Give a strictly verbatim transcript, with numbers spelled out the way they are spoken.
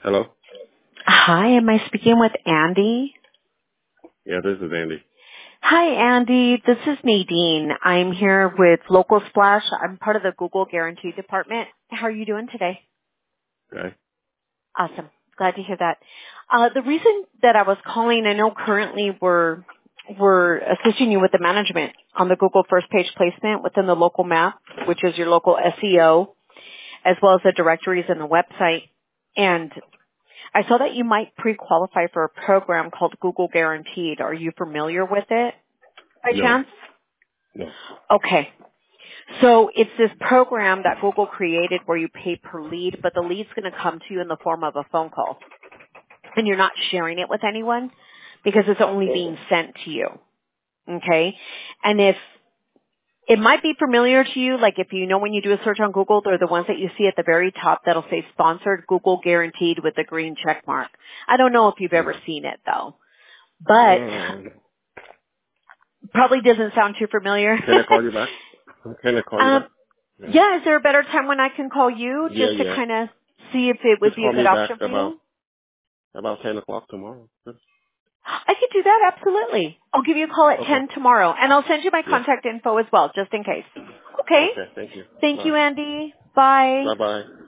Hello? Hi, am I speaking with Andy? Yeah, this is Andy. Hi, Andy. This is Nadine. I'm here with Local Splash. I'm part of the Google Guarantee department. How are you doing today? Okay. Awesome. Glad to hear that. Uh, the reason that I was calling, I know currently we're we're assisting you with the management on the Google first page placement within the local map, which is your local S E O, as well as the directories and the website. And I saw that you might pre-qualify for a program called Google Guaranteed. Are you familiar with it by No. chance? No. Okay. So it's this program that Google created where you pay per lead, but the lead's going to come to you in the form of a phone call. And you're not sharing it with anyone because it's only being sent to you. Okay? And if it might be familiar to you, like if you know when you do a search on Google, they're the ones that you see at the very top that'll say sponsored Google Guaranteed with the green check mark. I don't know if you've ever seen it though, but Uh, probably doesn't sound too familiar. can I call you back? Can I call you um, back? Yeah. yeah, is there a better time when I can call you Yeah, just to yeah. kind of see if it would Just be a call good me back option for about you? about ten o'clock tomorrow. Good. I could do that, absolutely. I'll give you a call at Okay. ten tomorrow, and I'll send you my Yeah. contact info as well, just in case. Okay? Okay, thank you. Thank Bye. you, Andy. Bye. Bye bye.